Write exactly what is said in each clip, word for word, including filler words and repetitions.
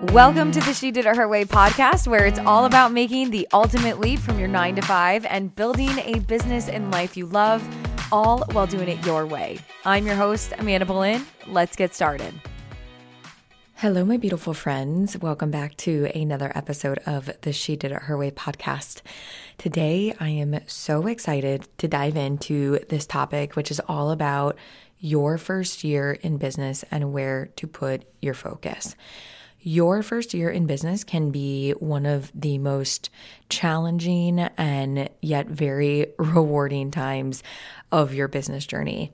Welcome to the She Did It Her Way podcast, where it's all about making the ultimate leap from your nine to five and building a business and life you love, all while doing it your way. I'm your host, Amanda Boleyn. Let's get started. Hello, my beautiful friends. Welcome back to another episode of the She Did It Her Way podcast. Today, I am so excited to dive into this topic, which is all about your first year in business and where to put your focus. Your first year in business can be one of the most challenging and yet very rewarding times of your business journey.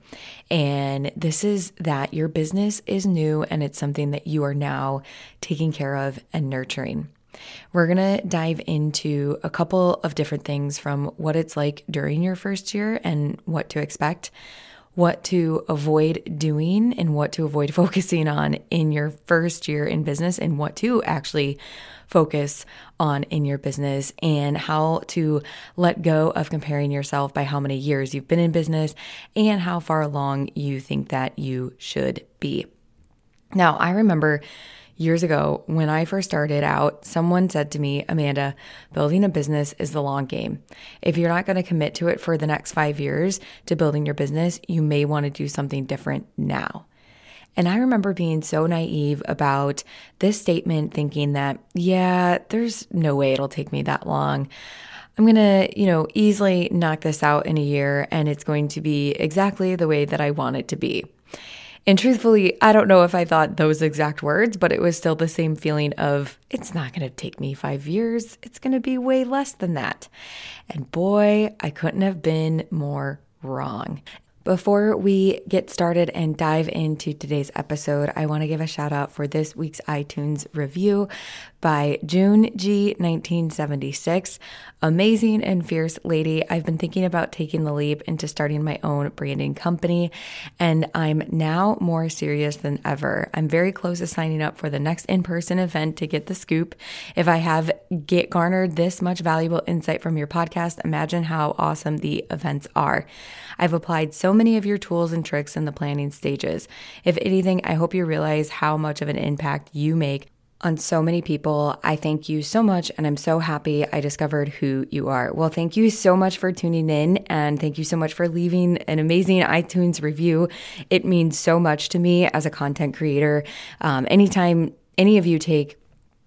And this is that your business is new and it's something that you are now taking care of and nurturing. We're going to dive into a couple of different things from what it's like during your first year and what to expect, what to avoid doing and what to avoid focusing on in your first year in business, and what to actually focus on in your business, and how to let go of comparing yourself by how many years you've been in business and how far along you think that you should be. Now, I remember years ago, when I first started out, someone said to me, Amanda, building a business is the long game. If you're not going to commit to it for the next five years to building your business, you may want to do something different now. And I remember being so naive about this statement, thinking that, yeah, there's no way it'll take me that long. I'm going to, you know, easily knock this out in a year, and it's going to be exactly the way that I want it to be. And truthfully, I don't know if I thought those exact words, but it was still the same feeling of, it's not going to take me five years. It's going to be way less than that. And boy, I couldn't have been more wrong. Before we get started and dive into today's episode, I want to give a shout out for this week's iTunes review by June G nineteen seventy-six. Amazing and fierce lady. I've been thinking about taking the leap into starting my own branding company, and I'm now more serious than ever. I'm very close to signing up for the next in-person event to get the scoop. If I have get garnered this much valuable insight from your podcast, imagine how awesome the events are. I've applied so many of your tools and tricks in the planning stages. If anything, I hope you realize how much of an impact you make on so many people. I thank you so much, and I'm so happy I discovered who you are. Well, thank you so much for tuning in, and thank you so much for leaving an amazing iTunes review. It means so much to me as a content creator. Um, anytime any of you take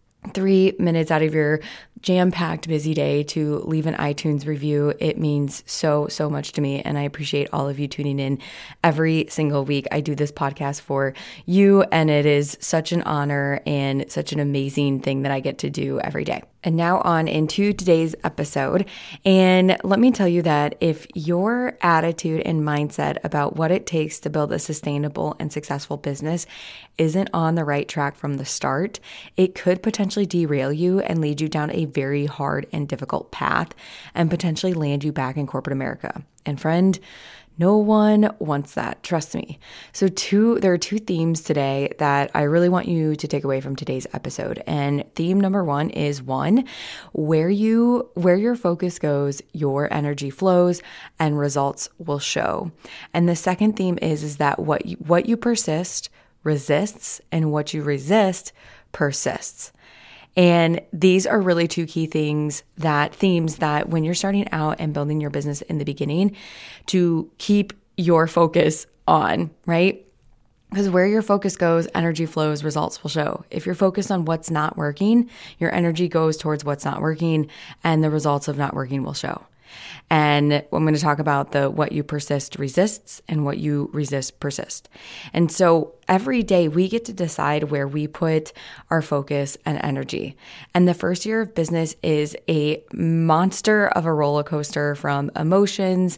three minutes out of your jam-packed busy day to leave an iTunes review, it means so, so much to me. And I appreciate all of you tuning in every single week. I do this podcast for you, and it is such an honor and such an amazing thing that I get to do every day. And now on into today's episode. And let me tell you that if your attitude and mindset about what it takes to build a sustainable and successful business isn't on the right track from the start, it could potentially derail you and lead you down a very hard and difficult path and potentially land you back in corporate America. And friend, no one wants that. Trust me. So two, there are two themes today that I really want you to take away from today's episode. And theme number one is one, where you, where your focus goes, your energy flows and results will show. And the second theme is, is that what you, what you persist resists, and what you resist persists. And these are really two key things, that themes that when you're starting out and building your business in the beginning, to keep your focus on, right? Because where your focus goes, energy flows, results will show. If you're focused on what's not working, your energy goes towards what's not working, and the results of not working will show. And I'm going to talk about the what you persist resists and what you resist persist. And so every day we get to decide where we put our focus and energy. And the first year of business is a monster of a roller coaster, from emotions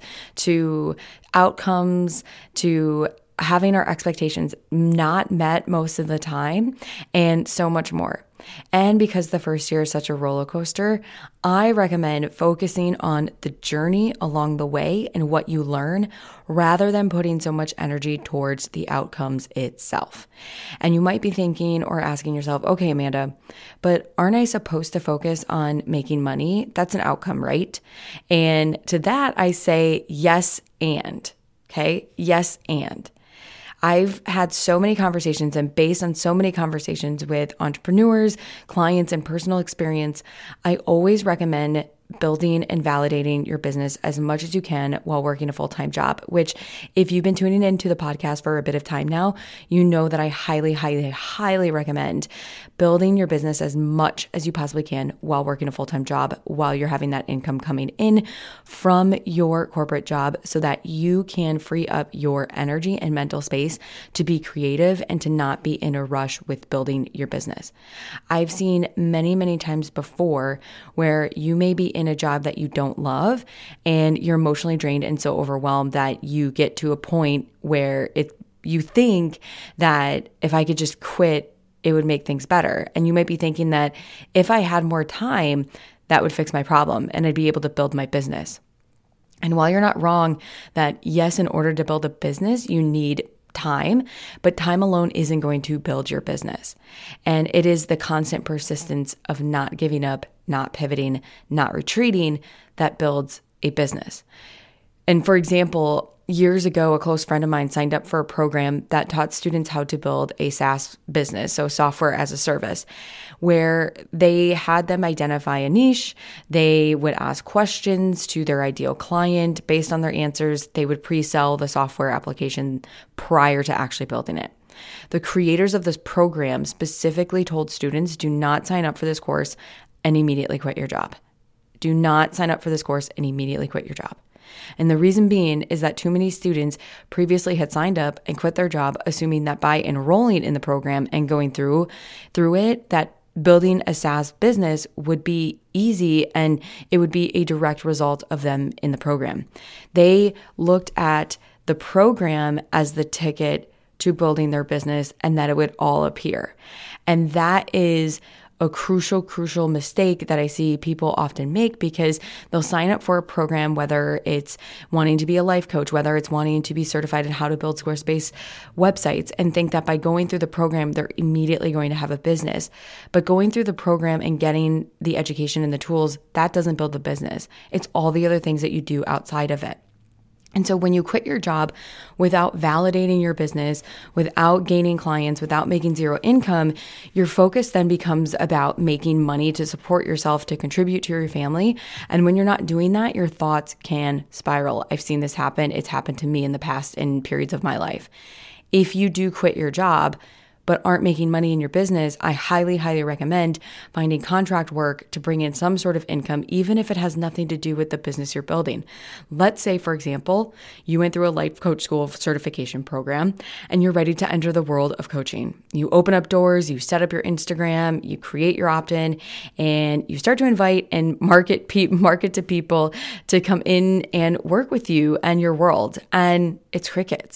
to outcomes to having our expectations not met most of the time, and so much more. And because the first year is such a roller coaster, I recommend focusing on the journey along the way and what you learn, rather than putting so much energy towards the outcomes itself. And you might be thinking or asking yourself, okay, Amanda, but aren't I supposed to focus on making money? That's an outcome, right? And to that, I say yes and, okay? Yes and. I've had so many conversations, and based on so many conversations with entrepreneurs, clients, and personal experience, I always recommend building and validating your business as much as you can while working a full-time job, which if you've been tuning into the podcast for a bit of time now, you know that I highly, highly, highly recommend building your business as much as you possibly can while working a full-time job, while you're having that income coming in from your corporate job so that you can free up your energy and mental space to be creative and to not be in a rush with building your business. I've seen many, many times before where you may be in a job that you don't love and you're emotionally drained and so overwhelmed that you get to a point where it you think that if I could just quit, it would make things better. And you might be thinking that if I had more time, that would fix my problem and I'd be able to build my business. And while you're not wrong that yes, in order to build a business, you need time, but time alone isn't going to build your business. And it is the constant persistence of not giving up, not pivoting, not retreating that builds a business. And for example, years ago, a close friend of mine signed up for a program that taught students how to build a SaaS business, so software as a service, where they had them identify a niche. They would ask questions to their ideal client. Based on their answers, they would pre-sell the software application prior to actually building it. The creators of this program specifically told students, do not sign up for this course and immediately quit your job. Do not sign up for this course and immediately quit your job. And the reason being is that too many students previously had signed up and quit their job, assuming that by enrolling in the program and going through through it, that building a SaaS business would be easy and it would be a direct result of them in the program. They looked at the program as the ticket to building their business and that it would all appear. And that is a crucial, crucial mistake that I see people often make, because they'll sign up for a program, whether it's wanting to be a life coach, whether it's wanting to be certified in how to build Squarespace websites, and think that by going through the program, they're immediately going to have a business. But going through the program and getting the education and the tools, that doesn't build the business. It's all the other things that you do outside of it. And so when you quit your job without validating your business, without gaining clients, without making zero income, your focus then becomes about making money to support yourself, to contribute to your family. And when you're not doing that, your thoughts can spiral. I've seen this happen. It's happened to me in the past in periods of my life. If you do quit your job, but aren't making money in your business, I highly, highly recommend finding contract work to bring in some sort of income, even if it has nothing to do with the business you're building. Let's say, for example, you went through a life coach school certification program and you're ready to enter the world of coaching. You open up doors, you set up your Instagram, you create your opt-in, and you start to invite and market pe- market to people to come in and work with you and your world. And it's crickets.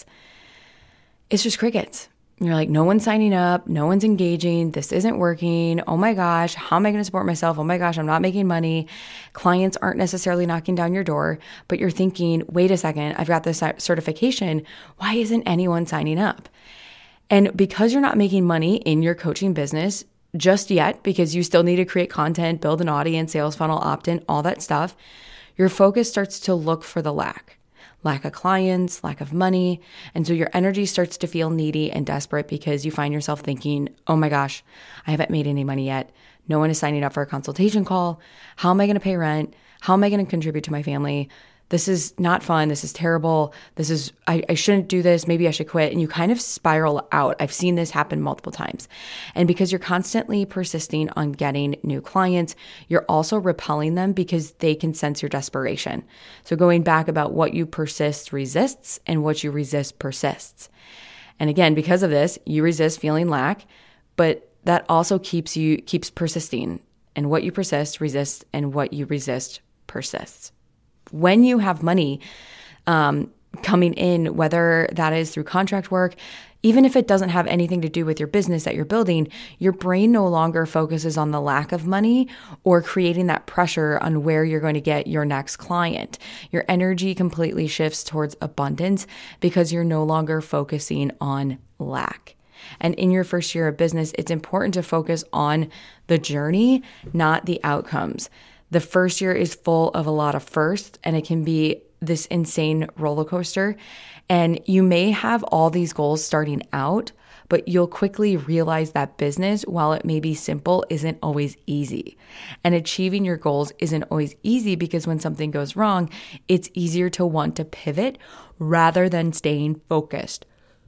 It's just crickets. You're like, no one's signing up, no one's engaging, this isn't working. Oh my gosh, how am I going to support myself? Oh my gosh, I'm not making money. Clients aren't necessarily knocking down your door, but you're thinking, wait a second, I've got this certification. Why isn't anyone signing up? And because you're not making money in your coaching business just yet, because you still need to create content, build an audience, sales funnel, opt-in, all that stuff, your focus starts to look for the lack. Lack of clients, lack of money. And so your energy starts to feel needy and desperate because you find yourself thinking, oh my gosh, I haven't made any money yet. No one is signing up for a consultation call. How am I going to pay rent? How am I going to contribute to my family? This is not fun. This is terrible. This is, I, I shouldn't do this. Maybe I should quit. And you kind of spiral out. I've seen this happen multiple times. And because you're constantly persisting on getting new clients, you're also repelling them because they can sense your desperation. So going back about what you persist resists and what you resist persists. And again, because of this, you resist feeling lack, but that also keeps you, keeps persisting. And what you persist resists, and what you resist persists. When you have money um, coming in, whether that is through contract work, even if it doesn't have anything to do with your business that you're building, your brain no longer focuses on the lack of money or creating that pressure on where you're going to get your next client. Your energy completely shifts towards abundance because you're no longer focusing on lack. And in your first year of business, it's important to focus on the journey, not the outcomes. The first year is full of a lot of firsts, and it can be this insane roller coaster. And you may have all these goals starting out, but you'll quickly realize that business, while it may be simple, isn't always easy. And achieving your goals isn't always easy because when something goes wrong, it's easier to want to pivot rather than staying focused.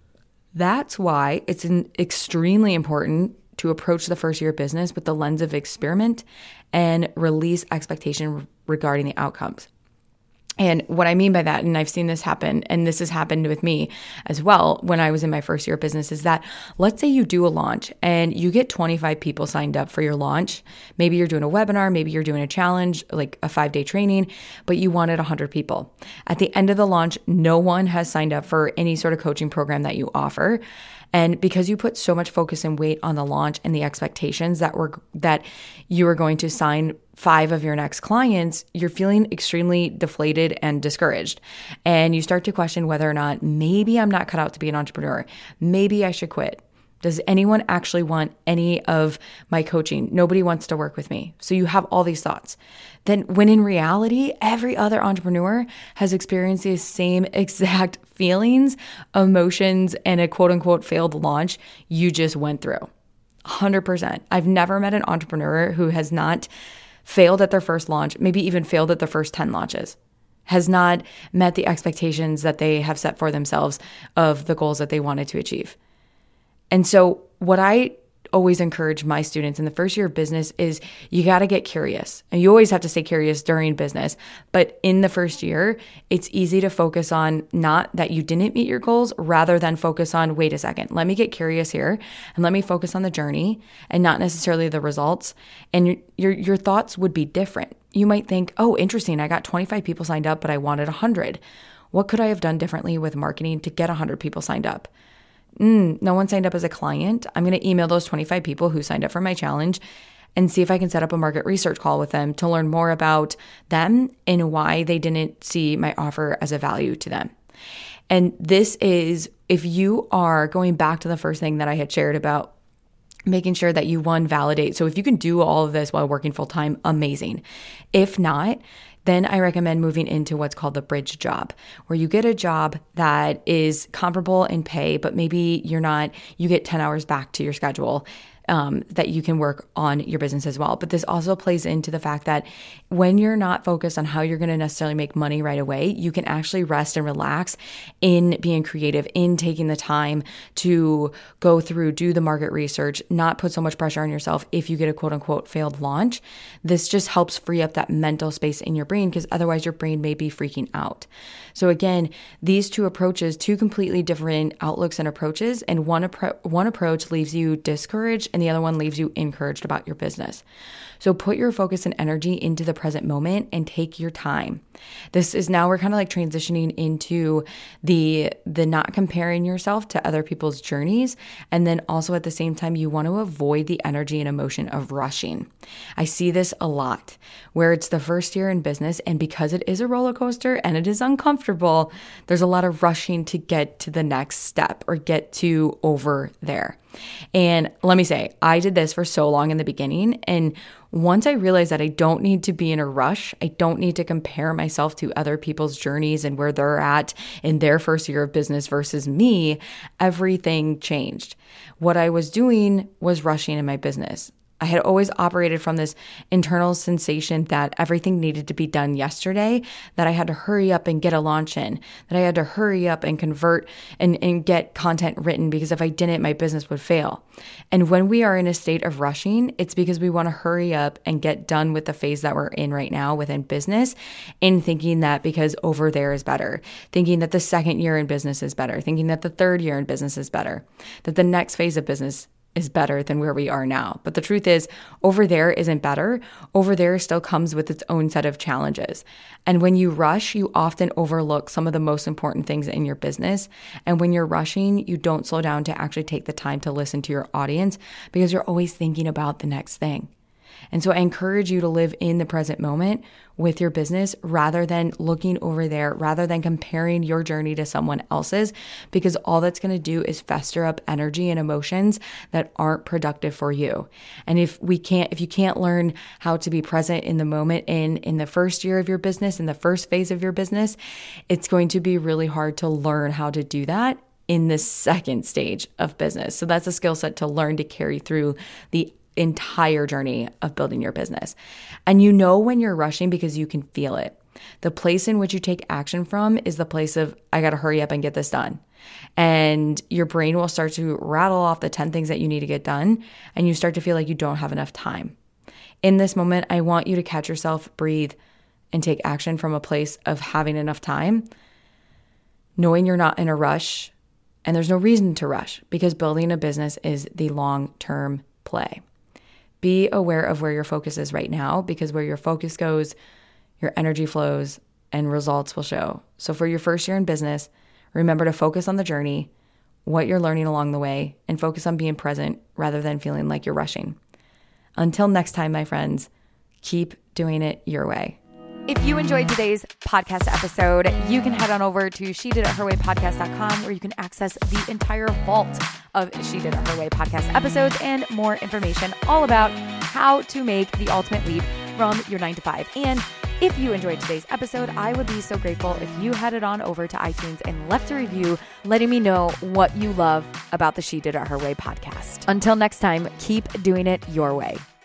That's why it's an extremely important to approach the first year of business with the lens of experiment and release expectation regarding the outcomes. And what I mean by that, and I've seen this happen, and this has happened with me as well when I was in my first year of business, is that let's say you do a launch and you get twenty-five people signed up for your launch. Maybe you're doing a webinar, maybe you're doing a challenge, like a five-day training, but you wanted one hundred people. At the end of the launch, no one has signed up for any sort of coaching program that you offer. And because you put so much focus and weight on the launch and the expectations that were that you are going to sign five of your next clients, you're feeling extremely deflated and discouraged. And you start to question whether or not maybe I'm not cut out to be an entrepreneur. Maybe I should quit. Does anyone actually want any of my coaching? Nobody wants to work with me. So you have all these thoughts. Then when in reality, every other entrepreneur has experienced these same exact feelings, emotions, and a quote unquote failed launch you just went through. one hundred percent. I've never met an entrepreneur who has not failed at their first launch, maybe even failed at the first ten launches, has not met the expectations that they have set for themselves of the goals that they wanted to achieve. And so what I always encourage my students in the first year of business is you got to get curious. And you always have to stay curious during business. But in the first year, it's easy to focus on not that you didn't meet your goals, rather than focus on, wait a second, let me get curious here and let me focus on the journey and not necessarily the results. And your your, your thoughts would be different. You might think, oh, interesting, I got twenty-five people signed up, but I wanted one hundred. What could I have done differently with marketing to get one hundred people signed up? Mm, no one signed up as a client. I'm going to email those twenty-five people who signed up for my challenge and see if I can set up a market research call with them to learn more about them and why they didn't see my offer as a value to them. And this is, if you are going back to the first thing that I had shared about making sure that you, one, validate. So if you can do all of this while working full time, amazing. If not, then I recommend moving into what's called the bridge job, where you get a job that is comparable in pay, but maybe you're not, you get ten hours back to your schedule. Um, that you can work on your business as well. But this also plays into the fact that when you're not focused on how you're going to necessarily make money right away, you can actually rest and relax in being creative, in taking the time to go through, do the market research, not put so much pressure on yourself if you get a quote unquote failed launch. This just helps free up that mental space in your brain, because otherwise your brain may be freaking out. So again, these two approaches, two completely different outlooks and approaches, and one, appro- one approach leaves you discouraged and the other one leaves you encouraged about your business. So put your focus and energy into the present moment and take your time. This is now we're kind of like transitioning into the the not comparing yourself to other people's journeys. And then also at the same time, you want to avoid the energy and emotion of rushing. I see this a lot where it's the first year in business, and because it is a roller coaster and it is uncomfortable, there's a lot of rushing to get to the next step or get to over there. And let me say, I did this for so long in the beginning. And once I realized that I don't need to be in a rush, I don't need to compare myself to other people's journeys and where they're at in their first year of business versus me, everything changed. What I was doing was rushing in my business. I had always operated from this internal sensation that everything needed to be done yesterday, that I had to hurry up and get a launch in, that I had to hurry up and convert and, and get content written, because if I didn't, my business would fail. And when we are in a state of rushing, it's because we want to hurry up and get done with the phase that we're in right now within business, and thinking that because over there is better, thinking that the second year in business is better, thinking that the third year in business is better, that the next phase of business is better than where we are now. But the truth is, over there isn't better. Over there still comes with its own set of challenges. And when you rush, you often overlook some of the most important things in your business. And when you're rushing, you don't slow down to actually take the time to listen to your audience, because you're always thinking about the next thing. And so I encourage you to live in the present moment with your business rather than looking over there, rather than comparing your journey to someone else's, because all that's going to do is fester up energy and emotions that aren't productive for you. And if we can't, if you can't learn how to be present in the moment in, in the first year of your business, in the first phase of your business, it's going to be really hard to learn how to do that in the second stage of business. So that's a skill set to learn to carry through the entire journey of building your business. And you know when you're rushing because you can feel it. The place in which you take action from is the place of, I got to hurry up and get this done. And your brain will start to rattle off the ten things that you need to get done, and you start to feel like you don't have enough time. In this moment, I want you to catch yourself, breathe, and take action from a place of having enough time, knowing you're not in a rush, and there's no reason to rush because building a business is the long-term play. Be aware of where your focus is right now, because where your focus goes, your energy flows and results will show. So for your first year in business, remember to focus on the journey, what you're learning along the way, and focus on being present rather than feeling like you're rushing. Until next time, my friends, keep doing it your way. If you enjoyed today's podcast episode, you can head on over to she did it her way podcast dot com, where you can access the entire vault of She Did It Her Way podcast episodes and more information all about how to make the ultimate leap from your nine to five. And if you enjoyed today's episode, I would be so grateful if you headed on over to iTunes and left a review letting me know what you love about the She Did It Her Way podcast. Until next time, keep doing it your way.